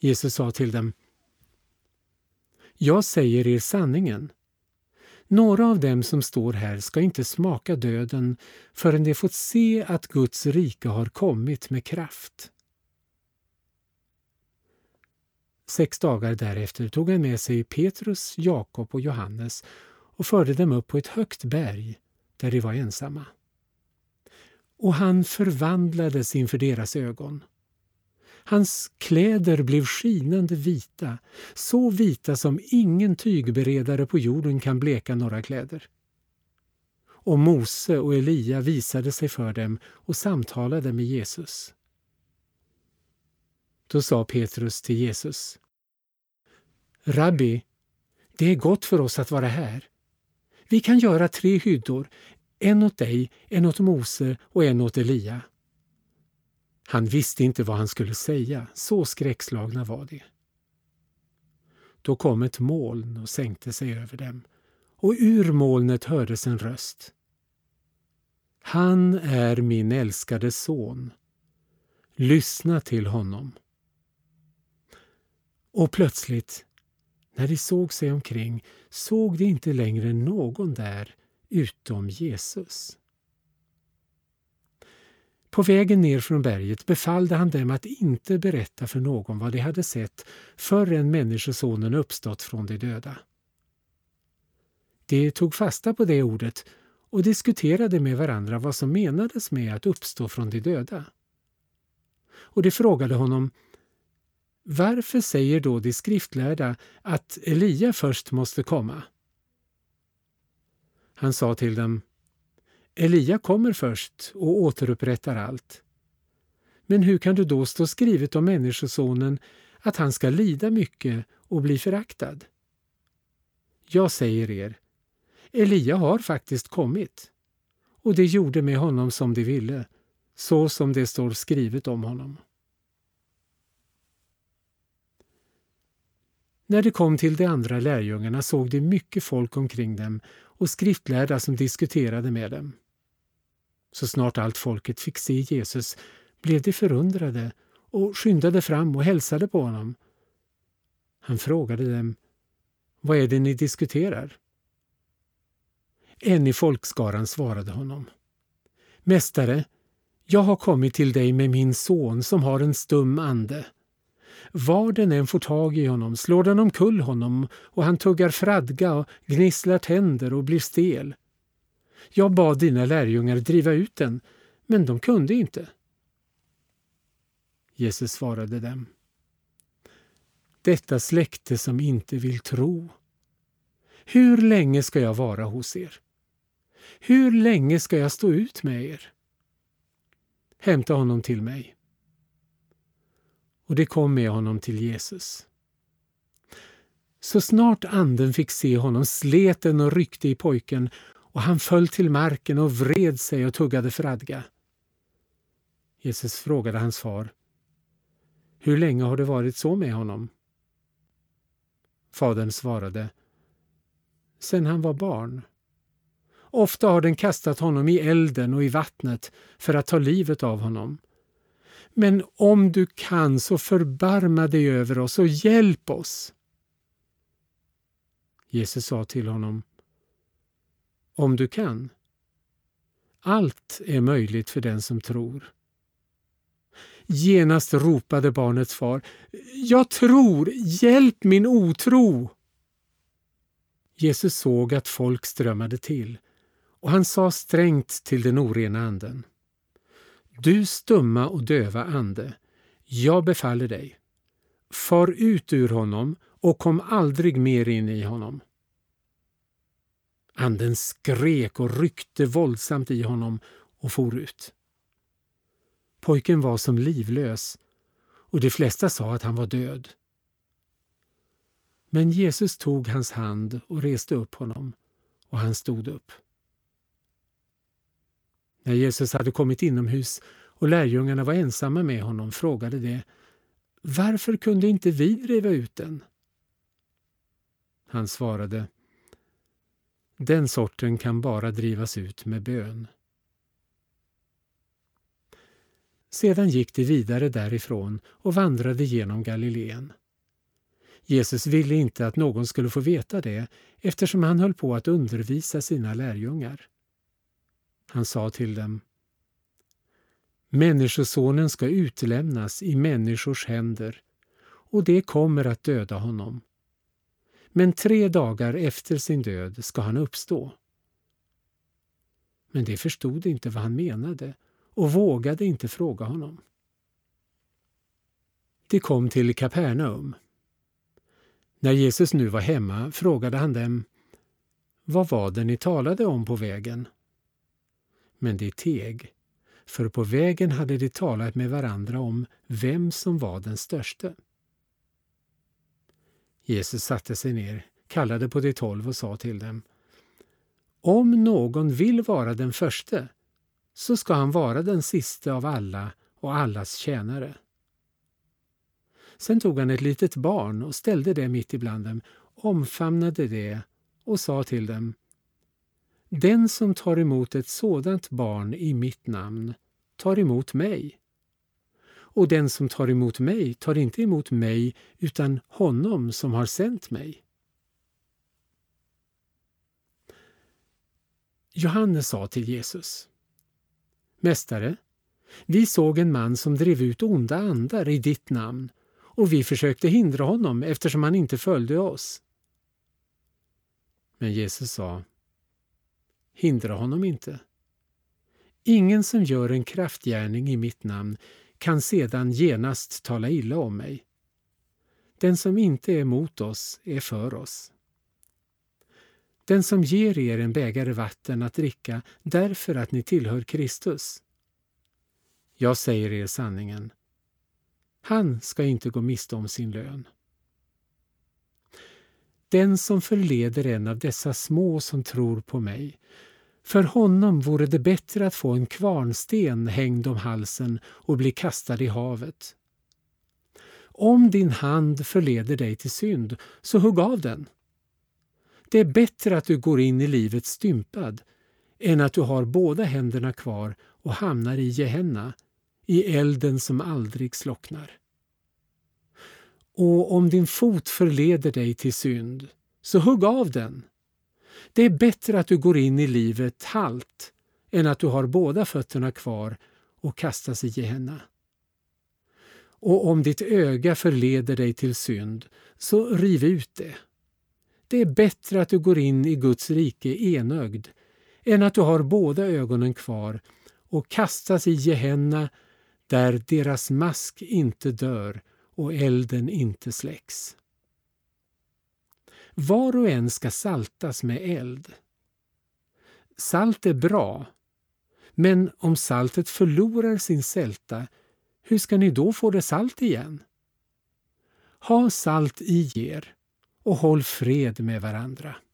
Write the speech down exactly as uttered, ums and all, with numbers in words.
Jesus sa till dem: Jag säger er sanningen. Några av dem som står här ska inte smaka döden förrän de fått se att Guds rike har kommit med kraft. Sex dagar därefter tog han med sig Petrus, Jakob och Johannes och förde dem upp på ett högt berg där de var ensamma. Och han förvandlades inför deras ögon. Hans kläder blev skinande vita, så vita som ingen tygberedare på jorden kan bleka några kläder. Och Mose och Elia visade sig för dem och samtalade med Jesus. Då sa Petrus till Jesus: Rabbi, det är gott för oss att vara här. Vi kan göra tre hyddor, en åt dig, en åt Mose och en åt Elia. Han visste inte vad han skulle säga, så skräckslagna var de. Då kom ett moln och sänkte sig över dem, och ur molnet hördes en röst. Han är min älskade son. Lyssna till honom. Och plötsligt, när de såg sig omkring, såg de inte längre någon där utom Jesus. På vägen ner från berget befallde han dem att inte berätta för någon vad de hade sett förrän människosonen uppstått från de döda. De tog fasta på det ordet och diskuterade med varandra vad som menades med att uppstå från de döda. Och de frågade honom: Varför säger då de skriftlärda att Elia först måste komma? Han sa till dem: Elia kommer först och återupprättar allt. Men hur kan det då stå skrivet om människosonen att han ska lida mycket och bli föraktad? Jag säger er, Elia har faktiskt kommit, och det gjorde med honom som de ville, så som det står skrivet om honom. När de kom till de andra lärjungarna såg de mycket folk omkring dem och skriftlärda som diskuterade med dem. Så snart allt folket fick se Jesus blev de förundrade och skyndade fram och hälsade på honom. Han frågade dem: Vad är det ni diskuterar? En i folkskaran svarade honom: Mästare, jag har kommit till dig med min son som har en stum ande. Var den än får tag i honom slår den omkull honom, och han tuggar fradga och gnisslar tänder och blir stel. Jag bad dina lärjungar driva ut den, men de kunde inte. Jesus svarade dem: Detta släkte som inte vill tro. Hur länge ska jag vara hos er? Hur länge ska jag stå ut med er? Hämta honom till mig. Och det kom med honom till Jesus. Så snart anden fick se honom slet den och ryckte i pojken, och han föll till marken och vred sig och tuggade fradga. Jesus frågade hans far: Hur länge har det varit så med honom? Fadern svarade: Sen han var barn. Ofta har den kastat honom i elden och i vattnet för att ta livet av honom. Men om du kan, så förbarma dig över oss och hjälp oss. Jesus sa till honom: Om du kan. Allt är möjligt för den som tror. Genast ropade barnets far: Jag tror, hjälp min otro! Jesus såg att folk strömmade till, och han sa strängt till den orena anden: Du stumma och döva ande, jag befaller dig. Far ut ur honom och kom aldrig mer in i honom. Anden skrek och ryckte våldsamt i honom och for ut. Pojken var som livlös, och de flesta sa att han var död. Men Jesus tog hans hand och reste upp honom, och han stod upp. När Jesus hade kommit inomhus och lärjungarna var ensamma med honom frågade de: Varför kunde inte vi driva ut den? Han svarade: Den sorten kan bara drivas ut med bön. Sedan gick de vidare därifrån och vandrade genom Galileen. Jesus ville inte att någon skulle få veta det, eftersom han höll på att undervisa sina lärjungar. Han sa till dem: Människosonen ska utlämnas i människors händer, och det kommer att döda honom. Men tre dagar efter sin död ska han uppstå. Men de förstod inte vad han menade och vågade inte fråga honom. De kom till Kapernaum. När Jesus nu var hemma frågade han dem: Vad var det ni talade om på vägen? Men de teg, för på vägen hade de talat med varandra om vem som var den störste. Jesus satte sig ner, kallade på de tolv och sa till dem: Om någon vill vara den förste, så ska han vara den siste av alla och allas tjänare. Sen tog han ett litet barn och ställde det mitt ibland dem, omfamnade det och sa till dem: Den som tar emot ett sådant barn i mitt namn tar emot mig. Och den som tar emot mig tar inte emot mig utan honom som har sänt mig. Johannes sa till Jesus: Mästare, vi såg en man som drev ut onda andar i ditt namn, och vi försökte hindra honom eftersom han inte följde oss. Men Jesus sa: Hindra honom inte. Ingen som gör en kraftgärning i mitt namn kan sedan genast tala illa om mig. Den som inte är emot oss är för oss. Den som ger er en bägare vatten att dricka därför att ni tillhör Kristus. Jag säger er sanningen. Han ska inte gå miste om sin lön. Den som förleder en av dessa små som tror på mig, för honom vore det bättre att få en kvarnsten hängd om halsen och bli kastad i havet. Om din hand förleder dig till synd, så hugg av den. Det är bättre att du går in i livet stympad än att du har båda händerna kvar och hamnar i Gehenna, i elden som aldrig slocknar. Och om din fot förleder dig till synd, så hugg av den. Det är bättre att du går in i livet halt än att du har båda fötterna kvar och kastas i Gehenna. Och om ditt öga förleder dig till synd, så riv ut det. Det är bättre att du går in i Guds rike enögd än att du har båda ögonen kvar och kastas i Gehenna, där deras mask inte dör och elden inte släcks. Var och en ska saltas med eld. Salt är bra, men om saltet förlorar sin sälta, hur ska ni då få det salt igen? Ha salt i er och håll fred med varandra.